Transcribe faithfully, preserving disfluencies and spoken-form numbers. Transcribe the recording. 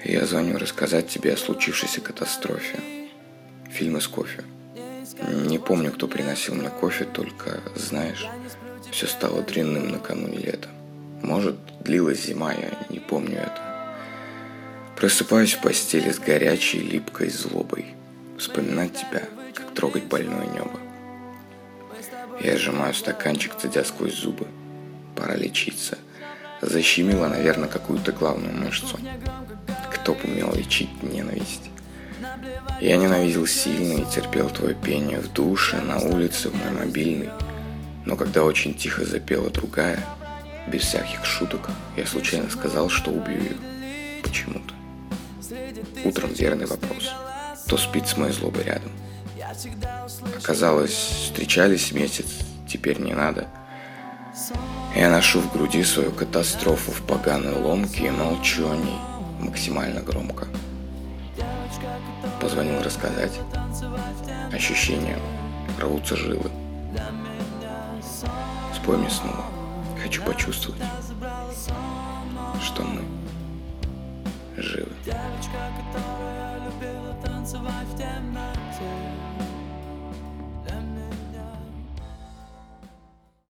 Я звоню рассказать тебе о случившейся катастрофе. Фильм из кофе. Не помню, кто приносил мне кофе, только, знаешь, все стало дрянным накануне лета. Может, длилась зима, я не помню это. Просыпаюсь в постели с горячей, липкой злобой. Вспоминать тебя, как трогать больное небо. Я сжимаю стаканчик, цедя сквозь зубы. Пора лечиться. Защемило, наверное, какую-то главную мышцу. Кто б умел лечить ненависть? Я ненавидел сильно и терпел твое пение в душе, на улице, в мой мобильный. Но когда очень тихо запела другая, без всяких шуток, я случайно сказал, что убью ее. Почему-то. Утром верный вопрос. Кто спит с моей злобой рядом? Оказалось, встречались месяц, теперь не надо. Я ношу в груди свою катастрофу в поганой ломке и молчу о ней максимально громко. Позвонил рассказать. Ощущения, рвутся жилы. Спой мне снова. Хочу почувствовать, что мы живы. Девочка, которая любила танцевать в темноте.